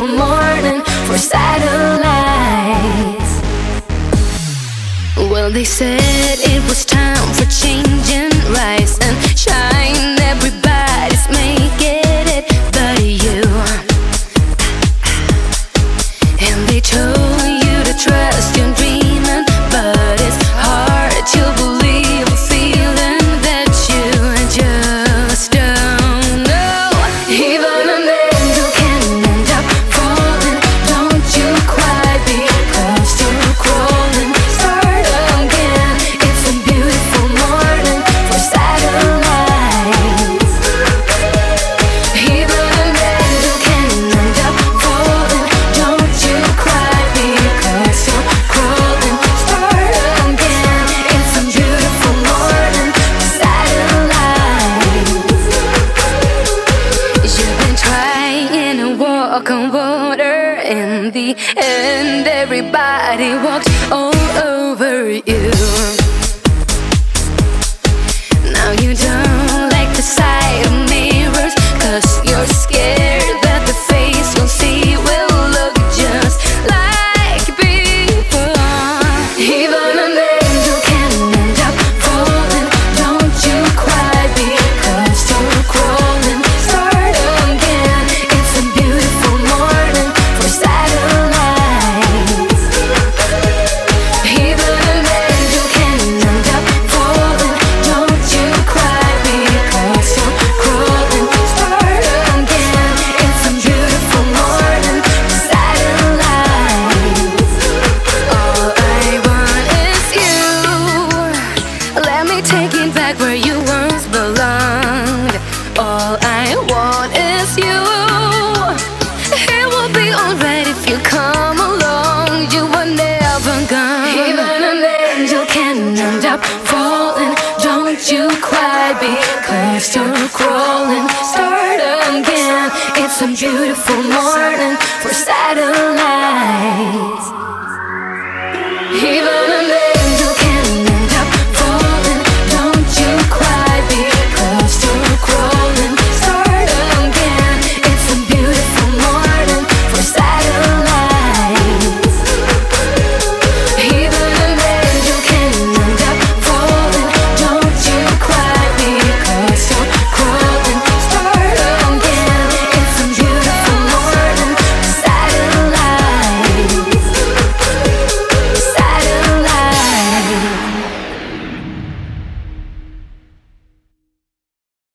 beautiful morning for satellites. Well, they said it was time for change and rise and shine. Everybody's making it but you. And they told you to trust your dreaming, but it's hard to believe a feeling that you just don't know. Even an angel can end up falling. Don't you cry because you're crawling. Start again. It's a beautiful morning for satellites. Even an angel can end up falling. Don't you cry because you're crawling. Start again. It's a beautiful morning for satellites. You've been trying to walk on water. In the end, everybody walked all over you. Now you don't like the sight of mirrors, 'cause you're scared that the face you'll see will look just like before. Even an angel can end up falling. Don't you cry because you're crawling. Start again. It's a beautiful morning for satellites. Even an angel can end up falling. Don't you cry because you're crawling. Start again. It's a beautiful morning for satellites. All I want is you. Let me take it back where you once belonged. All I want is you. It will be alright if you come along. You were never gone. Even an angel can end up falling. Don't you cry because you're crawling. Start again. It's a beautiful morning for satellites.